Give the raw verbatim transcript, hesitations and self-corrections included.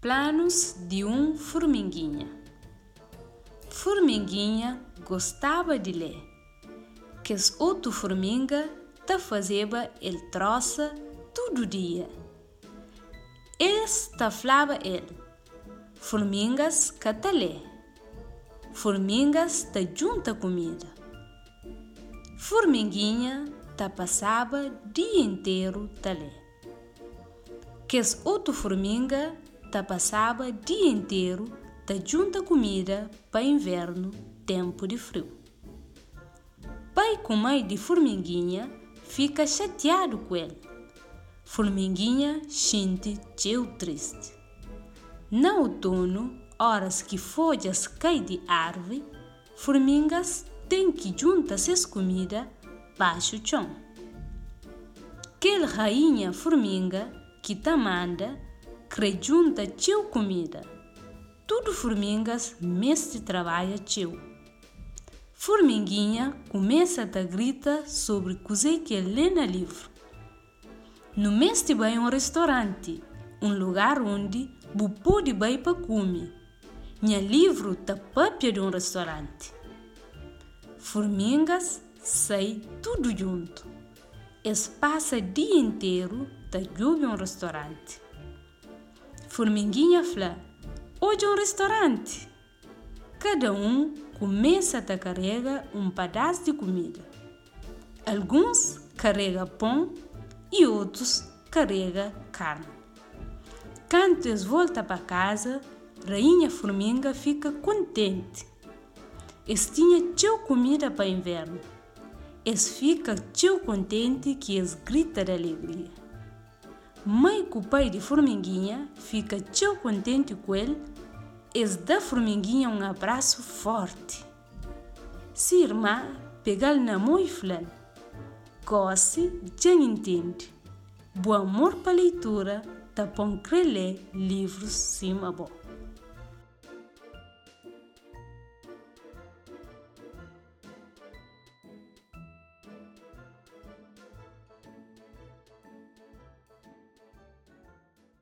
Planos de um formiguinha. Formiguinha gostava de ler, que as outras formigas ta fazia ele troça todo dia. Eles ta falava ele, formigas que ta lê, formigas ta junta comida. Formiguinha ta passava dia inteiro ta ler, que as outras formigas ta passava dia inteiro ta junta comida para inverno, tempo de frio. Pai com mãe de formiguinha fica chateado com ele. Formiguinha sente teu triste. No outono, horas que folhas caem de árvore, formigas têm que juntar suas comidas baixo o chão. Aquela rainha formiga que ta manda, que junta teu comida. Tudo formigas mestre trabalha teu. Formiguinha começa a gritar sobre coisa que lê no livro. No mestre vai um restaurante, um lugar onde você pode ir para comer. No livro está próprio de um restaurante. Formigas saem tudo junto. Eles passam o dia inteiro tá jogando um restaurante. Formiguinha fala: hoje é um restaurante. Cada um começa a carregar um pedaço de comida. Alguns carregam pão e outros carregam carne. Quando eles voltam para casa, Rainha Formiga fica contente. Eles tinham teu comida para inverno. Eles ficam tão contentes que eles gritam de alegria. Mãe com o pai de Formiguinha fica tão contente com ele, eles dão a Formiguinha um abraço forte. Se irmã pega-lhe na mão e fala: goste, já entende. Bom amor para a leitura, tá bom ler livros sim, bom.